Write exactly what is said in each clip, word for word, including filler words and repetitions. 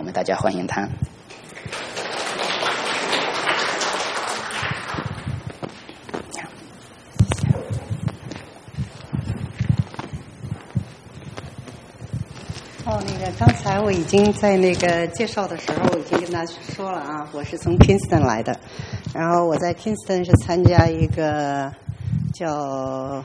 们大家欢迎他。 哦，那个刚才我已经在那个介绍的时候，我已经跟大家说了啊，我是从 Kingston 来的，然后我在 Kingston 是参加一个叫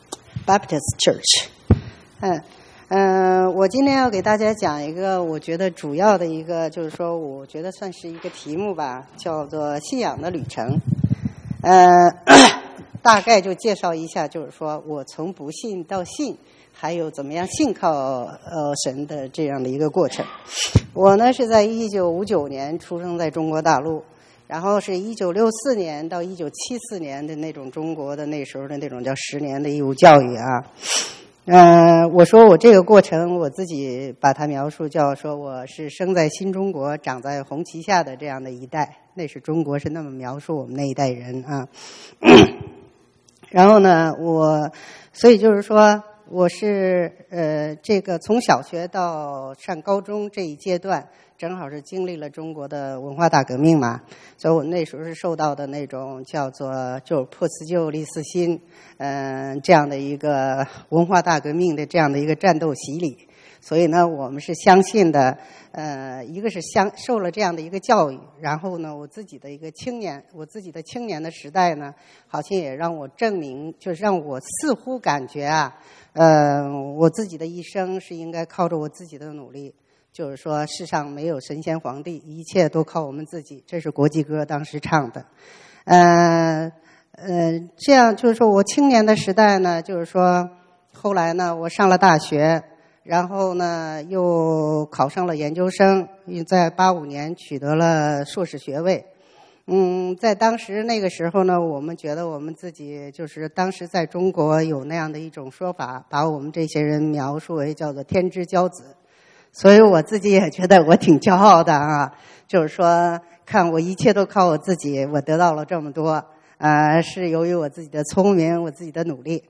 Baptist Church， 嗯嗯、呃，我今天要给大家讲一个我觉得主要的一个，就是说我觉得算是一个题目吧，叫做信仰的旅程。呃，大概就介绍一下，就是说我从不信到信。还有怎么样信靠呃神的这样的一个过程。我呢是在一九五九年出生在中国大陆，然后是一九六四年到一九七四年的那种中国的那时候的那种叫十年的义务教育啊。嗯、呃，我说我这个过程我自己把它描述叫说我是生在新中国长在红旗下的这样的一代，那是中国是那么描述我们那一代人啊。然后呢我所以就是说我是呃，这个从小学到上高中这一阶段，正好是经历了中国的文化大革命嘛，所以我那时候是受到的那种叫做就破四旧立四新，嗯、呃，这样的一个文化大革命的这样的一个战斗洗礼。所以呢，我们是相信的，呃，一个是相受了这样的一个教育，然后呢，我自己的一个青年，我自己的青年的时代呢，好像也让我证明，就是让我似乎感觉啊，呃，我自己的一生是应该靠着我自己的努力，就是说世上没有神仙皇帝，一切都靠我们自己，这是国际歌当时唱的，呃呃，这样就是说我青年的时代呢，就是说后来呢，我上了大学。然后呢，又考上了研究生，在八五年取得了硕士学位。嗯，在当时那个时候呢，我们觉得我们自己就是当时在中国有那样的一种说法，把我们这些人描述为叫做天之骄子。所以我自己也觉得我挺骄傲的啊，就是说看我一切都靠我自己，我得到了这么多，呃，是由于我自己的聪明，我自己的努力。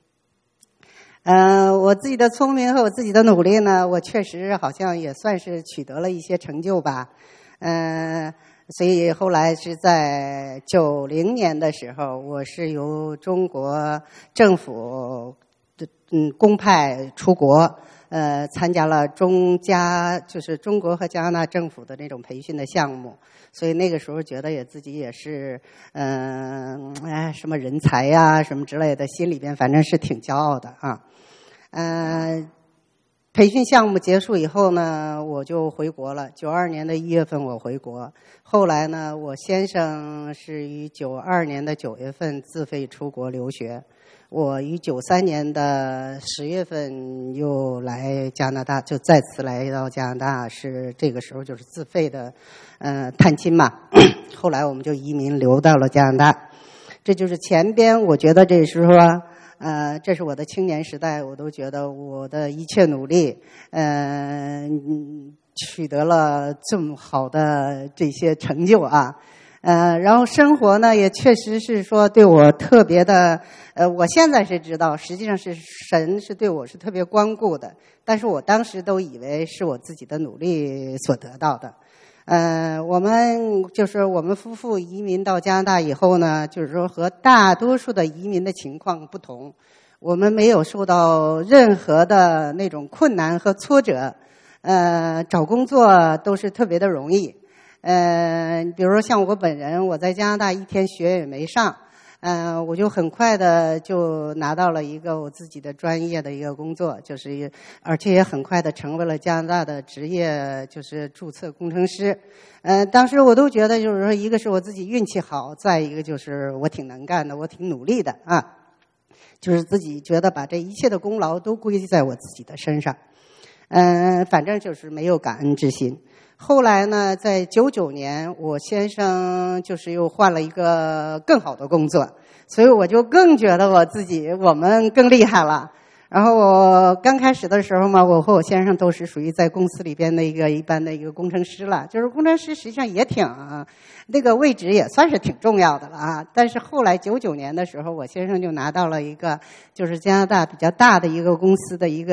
嗯、呃，我自己的聪明和我自己的努力呢，我确实好像也算是取得了一些成就吧。嗯、呃，所以后来是在九零年的时候，我是由中国政府的嗯公派出国，呃，参加了中加就是中国和加拿大政府的那种培训的项目。所以那个时候觉得也自己也是，嗯、呃，哎，什么人才呀、啊，什么之类的，心里边反正是挺骄傲的啊。呃，培训项目结束以后呢，我就回国了。九二年的一月份我回国，后来呢，我先生是于九二年的九月份自费出国留学，我于九三年的十月份又来加拿大，就再次来到加拿大，是这个时候就是自费的，呃，探亲嘛。后来我们就移民留到了加拿大，这就是前边我觉得这是说。呃，这是我的青年时代，我都觉得我的一切努力，呃，取得了这么好的这些成就啊，呃，然后生活呢也确实是说对我特别的，呃，我现在是知道，实际上是神是对我是特别关顾的，但是我当时都以为是我自己的努力所得到的。呃，我们就是我们夫妇移民到加拿大以后呢，就是说和大多数的移民的情况不同，我们没有受到任何的那种困难和挫折，呃，找工作都是特别的容易。呃，比如说像我本人，我在加拿大一天学也没上。嗯、呃，我就很快的就拿到了一个我自己的专业的一个工作，就是而且也很快的成为了加拿大的职业就是注册工程师。呃，当时我都觉得就是说，一个是我自己运气好，再一个就是我挺能干的，我挺努力的啊，就是自己觉得把这一切的功劳都归在我自己的身上。嗯、呃，反正就是没有感恩之心。后来呢，在九九年，我先生就是又换了一个更好的工作，所以我就更觉得我自己我们更厉害了。然后我刚开始的时候嘛，我和我先生都是属于在公司里边的一个一般的一个工程师了，就是工程师实际上也挺那个位置也算是挺重要的了啊。但是后来九九年的时候，我先生就拿到了一个就是加拿大比较大的一个公司的一个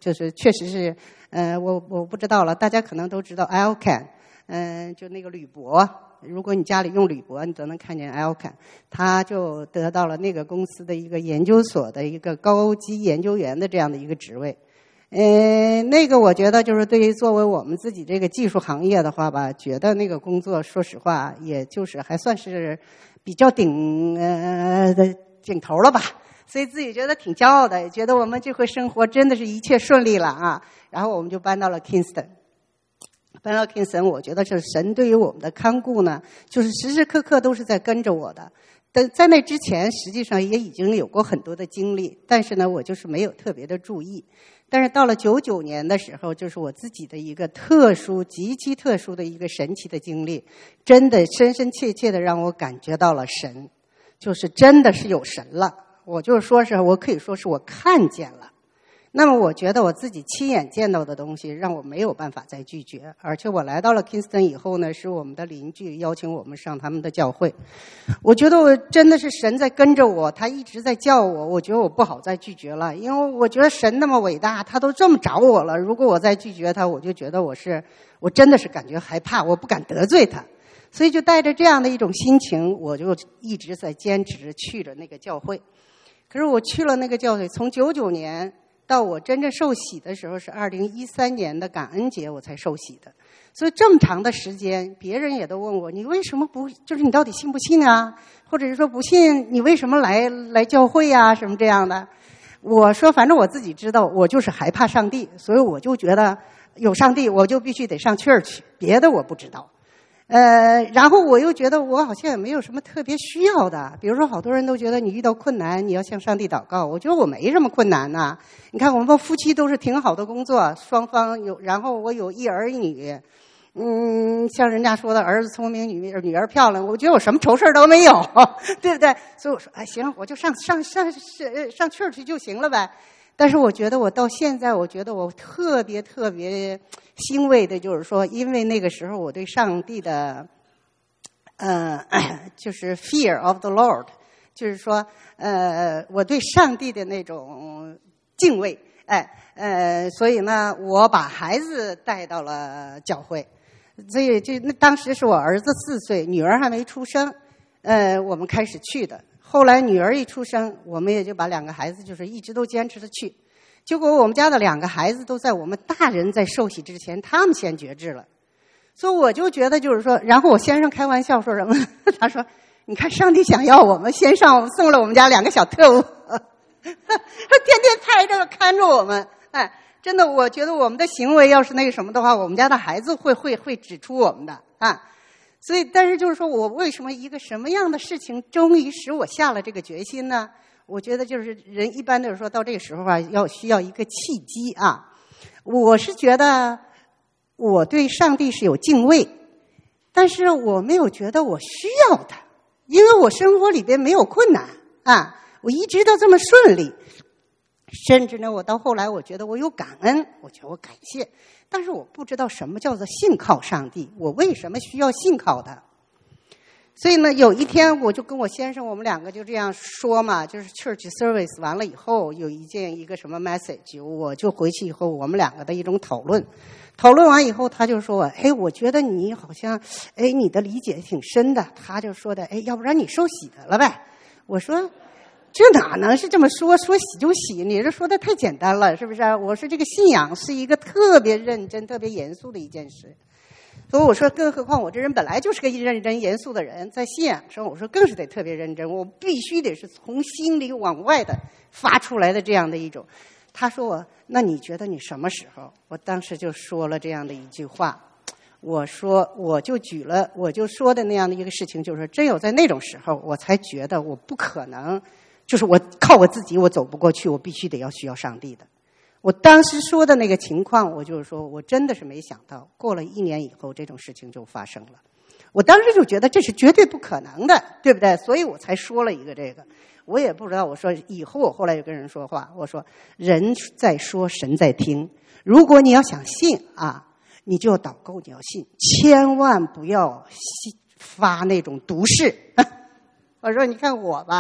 就是确实是，呃，我我不知道了，大家可能都知道 Alcan， 嗯、呃，就那个铝箔，如果你家里用铝箔，你都能看见 Alcan， 他就得到了那个公司的一个研究所的一个高级研究员的这样的一个职位。呃，那个我觉得就是对于作为我们自己这个技术行业的话吧，觉得那个工作说实话，也就是还算是比较顶呃的顶头了吧，所以自己觉得挺骄傲的，也觉得我们这回生活真的是一切顺利了啊。然后我们就搬到了 Kingston， 搬到 Kingston， 我觉得是神对于我们的看顾呢，就是时时刻刻都是在跟着我的。但在那之前，实际上也已经有过很多的经历，但是呢，我就是没有特别的注意。但是到了九九年的时候，就是我自己的一个特殊、极其特殊的一个神奇的经历，真的深深切切的让我感觉到了神，就是真的是有神了。我就是说是我可以说是我看见了。那么我觉得我自己亲眼见到的东西让我没有办法再拒绝，而且我来到了 Kingston 以后呢，是我们的邻居邀请我们上他们的教会。我觉得我真的是神在跟着我，他一直在叫我，我觉得我不好再拒绝了，因为我觉得神那么伟大，他都这么找我了，如果我再拒绝他，我就觉得我是我真的是感觉害怕，我不敢得罪他。所以就带着这样的一种心情，我就一直在坚持去了那个教会。可是我去了那个教会，从九九年到我真正受洗的时候是二零一三年的感恩节我才受洗的，所以这么长的时间，别人也都问我，你为什么不，就是你到底信不信啊？或者是说不信，你为什么来来教会啊？什么这样的？我说反正我自己知道，我就是害怕上帝，所以我就觉得有上帝，我就必须得上church，别的我不知道。呃，然后我又觉得我好像也没有什么特别需要的，比如说好多人都觉得你遇到困难你要向上帝祷告，我觉得我没什么困难呐。你看我们夫妻都是挺好的工作，双方有，然后我有一儿一女，嗯，像人家说的儿子聪明女女儿漂亮，我觉得我什么愁事都没有，对不对？所以我说哎行，我就上上上上上去去就行了呗。但是我觉得我到现在，我觉得我特别特别欣慰的就是说，因为那个时候我对上帝的呃就是 fear of the Lord， 就是说呃我对上帝的那种敬畏，哎呃所以呢我把孩子带到了教会，所以就那当时是我儿子四岁，女儿还没出生，呃我们开始去的。后来女儿一出生，我们也就把两个孩子就是一直都坚持着去。结果我们家的两个孩子都在我们大人在受洗之前，他们先觉知了。所以我就觉得就是说，然后我先生开玩笑说什么？他说：“你看上帝想要我们先上送了我们家两个小特务，天天拍着看着我们。”哎，真的，我觉得我们的行为要是那个什么的话，我们家的孩子会会会指出我们的啊。所以，但是就是说我为什么一个什么样的事情终于使我下了这个决心呢？我觉得就是人一般都是说到这个时候啊，要需要一个契机啊。我是觉得我对上帝是有敬畏，但是我没有觉得我需要他，因为我生活里边没有困难啊，我一直都这么顺利。甚至呢，我到后来我觉得我有感恩，我觉得我感谢，但是我不知道什么叫做信靠上帝，我为什么需要信靠他？所以呢，有一天我就跟我先生，我们两个就这样说嘛，就是 church service 完了以后，有一件一个什么 message， 我就回去以后，我们两个的一种讨论。讨论完以后，他就说：“哎，我觉得你好像，哎，你的理解挺深的。”他就说的：“哎，要不然你受洗的了呗？”我说。这哪能是这么说？说洗就洗，你这说的太简单了，是不是？我说这个信仰是一个特别认真、特别严肃的一件事，所以我说，更何况我这人本来就是个认真严肃的人，在信仰上，我说更是得特别认真，我必须得是从心里往外的发出来的这样的一种。他说我，那你觉得你什么时候？我当时就说了这样的一句话，我说我就举了，我就说的那样的一个事情，就是真有在那种时候，我才觉得我不可能。就是我靠我自己我走不过去，我必须得要需要上帝的。我当时说的那个情况，我就是说我真的是没想到，过了一年以后这种事情就发生了。我当时就觉得这是绝对不可能的，对不对？所以我才说了一个这个。我也不知道，我说以后我后来就跟人说话，我说人在说，神在听。如果你要想信啊，你就要祷告，你要信，千万不要发那种毒誓。我说你看我吧，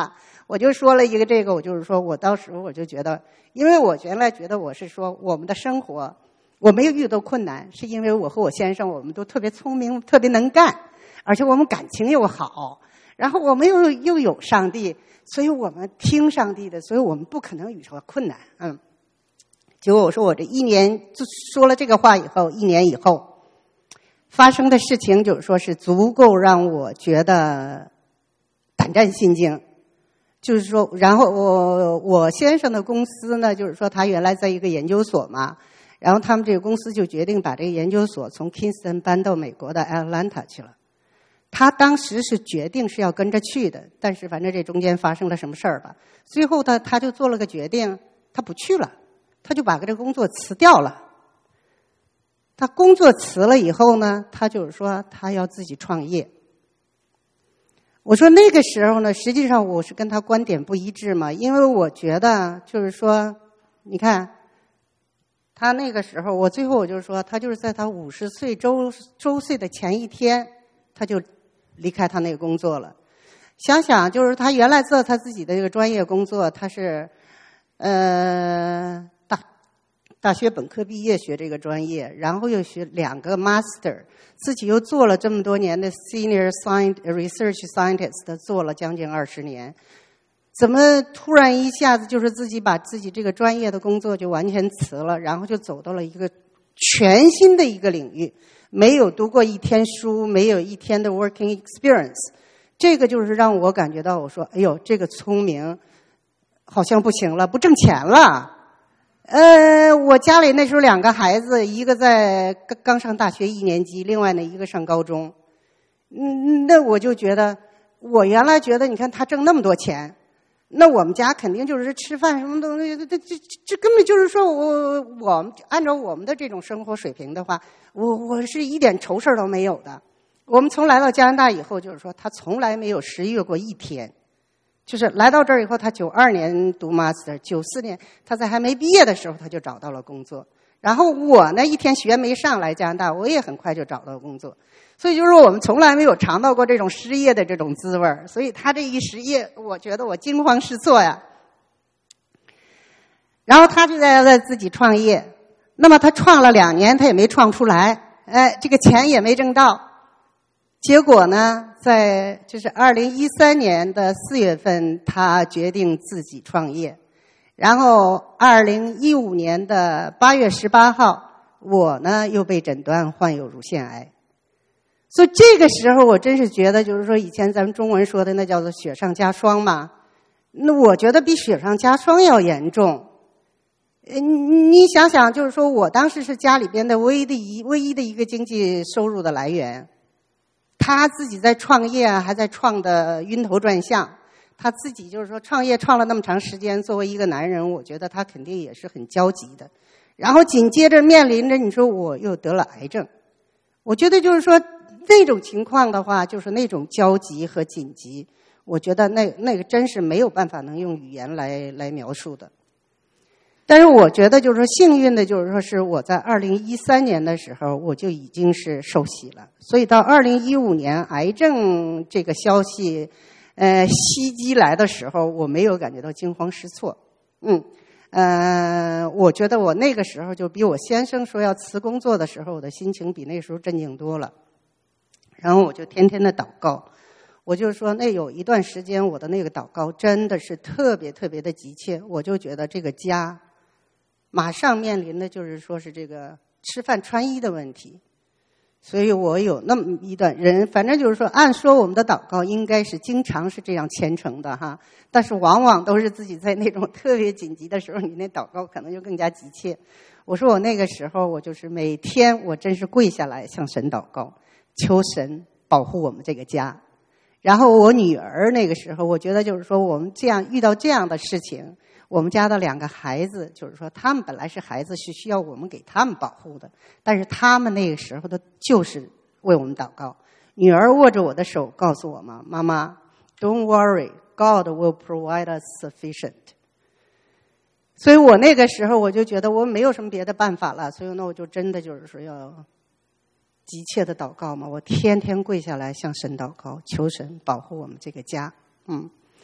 我就说了一个这个，我就是说我当时我就觉得，因为我原来觉得我是说我们的生活我没有遇到困难，是因为我和我先生我们都特别聪明，特别能干，而且我们感情又好，然后我们又又有上帝，所以我们听上帝的，所以我们不可能遇到困难。嗯，结果我说我这一年就说了这个话以后，一年以后发生的事情就是说是足够让我觉得胆战心惊。就是说，然后我我先生的公司呢，就是说他原来在一个研究所嘛，然后他们这个公司就决定把这个研究所从 Kingston 搬到美国的 Atlanta 去了。他当时是决定是要跟着去的，但是反正这中间发生了什么事儿吧，最后他他就做了个决定，他不去了，他就把这个工作辞掉了。他工作辞了以后呢，他就是说他要自己创业。我说那个时候呢，实际上我是跟他观点不一致嘛，因为我觉得就是说，你看，他那个时候，我最后我就是说，他就是在他五十岁周周岁的前一天，他就离开他那个工作了。想想就是他原来做他自己的这个专业工作，他是呃大大学本科毕业学这个专业，然后又学两个 master。自己又做了这么多年的 senior science research scientist， 做了将近二十年，怎么突然一下子就是自己把自己这个专业的工作就完全辞了，然后就走到了一个全新的一个领域，没有读过一天书，没有一天的 working experience， 这个就是让我感觉到，我说，哎呦，这个聪明好像不行了，不挣钱了。呃，我家里那时候两个孩子，一个在刚刚上大学一年级，另外呢一个上高中。嗯，那我就觉得，我原来觉得，你看他挣那么多钱，那我们家肯定就是吃饭什么东西，这这这这根本就是说我我们按照我们的这种生活水平的话，我我是一点愁事都没有的。我们从来到加拿大以后，就是说他从来没有失业过一天。就是来到这儿以后，他九二年读 master， 九四年他在还没毕业的时候他就找到了工作。然后我呢，一天学没上来加拿大，我也很快就找到工作。所以就是说我们从来没有尝到过这种失业的这种滋味，所以他这一失业，我觉得我惊慌失措呀。然后他就在在自己创业，那么他创了两年，他也没创出来，哎，这个钱也没挣到。结果呢，在就是二零一三年的四月份，他决定自己创业。然后二零一五年的八月十八号，我呢又被诊断患有乳腺癌。所以这个时候，我真是觉得，就是说以前咱们中文说的那叫做雪上加霜嘛。那我觉得比雪上加霜要严重。你想想，就是说我当时是家里边的唯一的一唯一的一个经济收入的来源。他自己在创业啊，还在创的晕头转向。他自己就是说创业创了那么长时间，作为一个男人，我觉得他肯定也是很焦急的。然后紧接着面临着你说我又得了癌症，我觉得就是说那种情况的话，就是那种焦急和紧急，我觉得那那个真是没有办法能用语言来来描述的。但是我觉得就是说幸运的就是说是我在二零一三年的时候我就已经是受洗了，所以到二零一五年癌症这个消息呃袭击来的时候，我没有感觉到惊慌失措。嗯呃我觉得我那个时候就比我先生说要辞工作的时候，我的心情比那时候镇静多了。然后我就天天的祷告，我就说那有一段时间我的那个祷告真的是特别特别的急切，我就觉得这个家马上面临的就是说是这个吃饭穿衣的问题。所以我有那么一段人，反正就是说按说我们的祷告应该是经常是这样虔诚的哈，但是往往都是自己在那种特别紧急的时候，你那祷告可能就更加急切。我说我那个时候我就是每天我真是跪下来向神祷告，求神保护我们这个家。然后我女儿那个时候，我觉得就是说我们这样遇到这样的事情，我们家的两个孩子，就是说他们本来是孩子，是需要我们给他们保护的，但是他们那个时候的就是为我们祷告。女儿握着我的手告诉我嘛，妈妈 Don't worry, God will provide us sufficient。 所以我那个时候我就觉得我没有什么别的办法了，所以呢我就真的就是说要急切的祷告嘛，我天天跪下来向神祷告，求神保护我们这个家。嗯，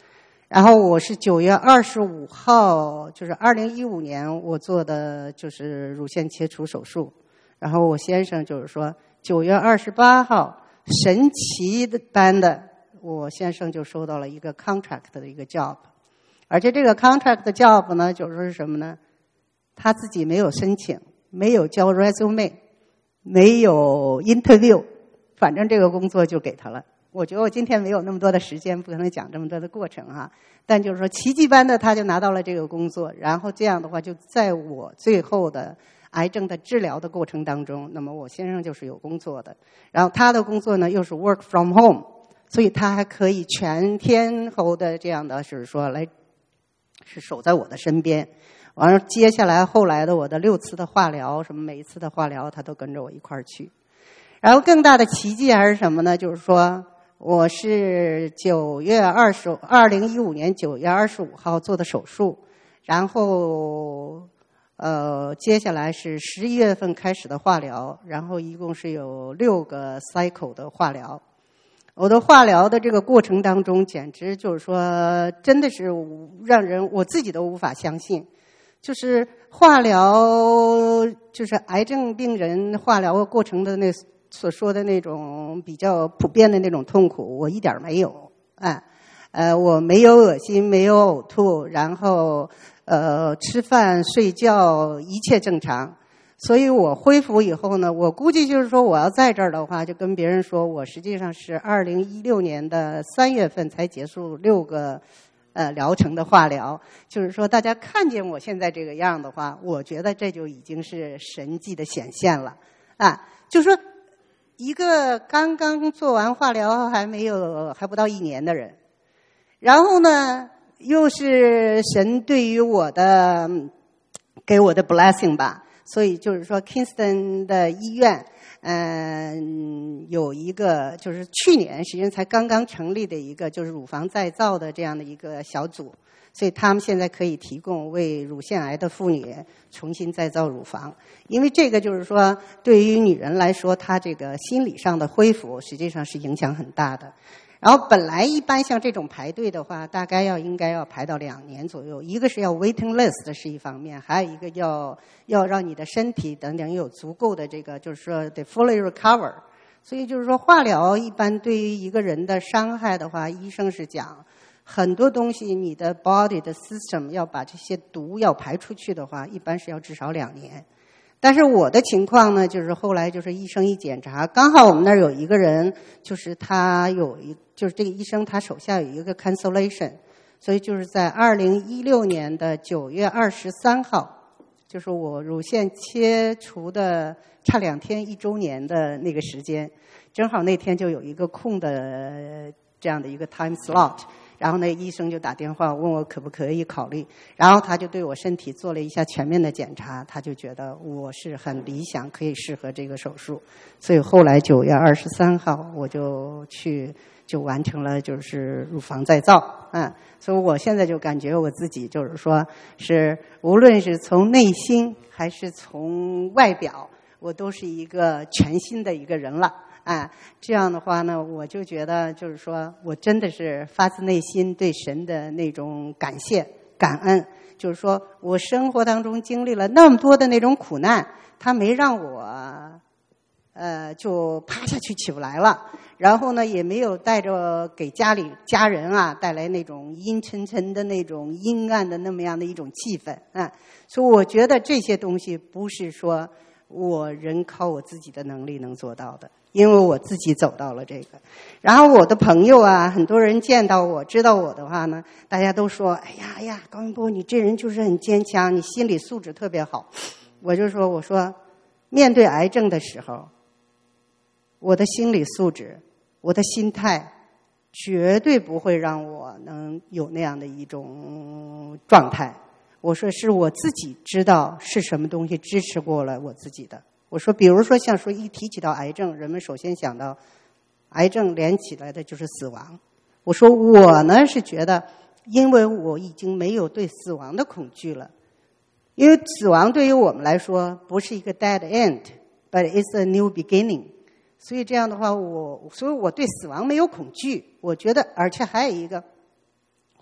然后我是九月二十五号，就是二零一五年我做的就是乳腺切除手术。然后我先生就是说，九月二十八号，神奇的般的，我先生就收到了一个 contract 的一个 job， 而且这个 contract 的 job 呢，就是说是什么呢？他自己没有申请，没有交 resume， 没有 interview， 反正这个工作就给他了。我觉得我今天没有那么多的时间，不可能讲这么多的过程哈。但就是说，奇迹般的他就拿到了这个工作，然后这样的话，就在我最后的癌症的治疗的过程当中，那么我先生就是有工作的，然后他的工作呢又是 work from home， 所以他还可以全天候的这样的是说来是守在我的身边。完了，接下来后来的我的六次的化疗，什么每一次的化疗他都跟着我一块儿去。然后更大的奇迹还是什么呢？就是说我是九月二十，二零一五年九月二十五号做的手术，然后呃，接下来是十一月份开始的化疗，然后一共是有六个 cycle 的化疗。我的化疗的这个过程当中，简直就是说，真的是让人我自己都无法相信。就是化疗，就是癌症病人化疗过程的那所说的那种比较普遍的那种痛苦，我一点没有。哎，呃，我没有恶心，没有呕吐，然后呃，吃饭、睡觉一切正常。所以我恢复以后呢，我估计就是说，我要在这儿的话，就跟别人说，我实际上是二零一六年的三月份才结束六个呃疗程的化疗。就是说，大家看见我现在这个样的话，我觉得这就已经是神迹的显现了啊！就说一个刚刚做完化疗还没有还不到一年的人，然后呢，又是神对于我的给我的 blessing 吧。所以就是说 Kingston 的医院嗯有一个就是去年实际上才刚刚成立的一个就是乳房再造的这样的一个小组，所以他们现在可以提供为乳腺癌的妇女重新再造乳房。因为这个就是说对于女人来说，她这个心理上的恢复实际上是影响很大的。然后本来一般像这种排队的话，大概要应该要排到两年左右。一个是要 waiting list 是一方面，还有一个要要让你的身体等等有足够的这个就是说得 fully recover。所以就是说化疗一般对于一个人的伤害的话，医生是讲很多东西你的 body 的 system 要把这些毒要排出去的话，一般是要至少两年。但是我的情况呢，就是后来就是医生一检查，刚好我们那儿有一个人，就是他有一，就是这个医生他手下有一个 cancellation， 所以就是在二零一六年的九月二十三号，就是我乳腺切除的差两天一周年的那个时间，正好那天就有一个空的这样的一个 time slot。然后那医生就打电话问我可不可以考虑，然后他就对我身体做了一下全面的检查，他就觉得我是很理想，可以适合这个手术，所以后来九月二十三号我就去就完成了就是乳房再造，嗯，所以我现在就感觉我自己就是说是无论是从内心还是从外表，我都是一个全新的一个人了。啊，这样的话呢，我就觉得就是说我真的是发自内心对神的那种感谢感恩，就是说我生活当中经历了那么多的那种苦难，他没让我呃就趴下去起不来了，然后呢也没有带着给家里家人啊带来那种阴沉沉的那种阴暗的那么样的一种气氛啊，所以我觉得这些东西不是说我人靠我自己的能力能做到的，因为我自己走到了这个。然后我的朋友啊，很多人见到我知道我的话呢，大家都说哎呀哎呀，高云波你这人就是很坚强，你心理素质特别好。我就说我说面对癌症的时候，我的心理素质我的心态绝对不会让我能有那样的一种状态。我说是我自己知道是什么东西支持过了我自己的。我说比如说像说一提起到癌症，人们首先想到癌症连起来的就是死亡。我说我呢是觉得因为我已经没有对死亡的恐惧了，因为死亡对于我们来说不是一个 dead end but it's a new beginning， 所以这样的话我所以我对死亡没有恐惧。我觉得而且还有一个，我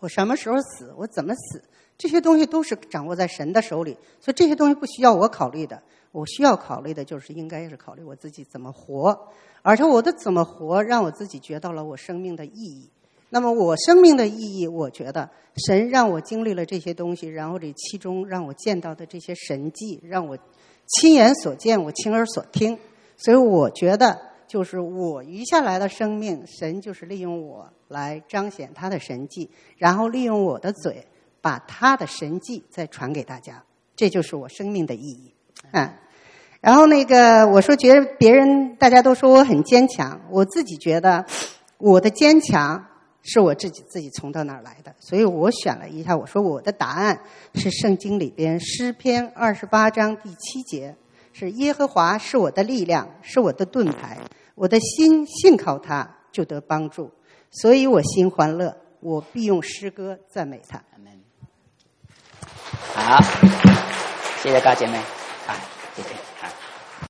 我什么时候死，我怎么死，这些东西都是掌握在神的手里，所以这些东西不需要我考虑的。我需要考虑的就是应该是考虑我自己怎么活，而且我的怎么活让我自己觉到了我生命的意义。那么我生命的意义，我觉得神让我经历了这些东西，然后这其中让我见到的这些神迹，让我亲眼所见，我亲耳所听，所以我觉得就是我余下来的生命，神就是利用我来彰显他的神迹，然后利用我的嘴把他的神迹再传给大家，这就是我生命的意义。嗯，然后那个我说觉得别人大家都说我很坚强，我自己觉得我的坚强是我自己自己从到哪儿来的，所以我选了一下，我说我的答案是圣经里边诗篇二十八章第七节，是耶和华是我的力量，是我的盾牌，我的心信靠他就得帮助，所以我心欢乐，我必用诗歌赞美他。 好，谢谢高姐妹，好，谢谢。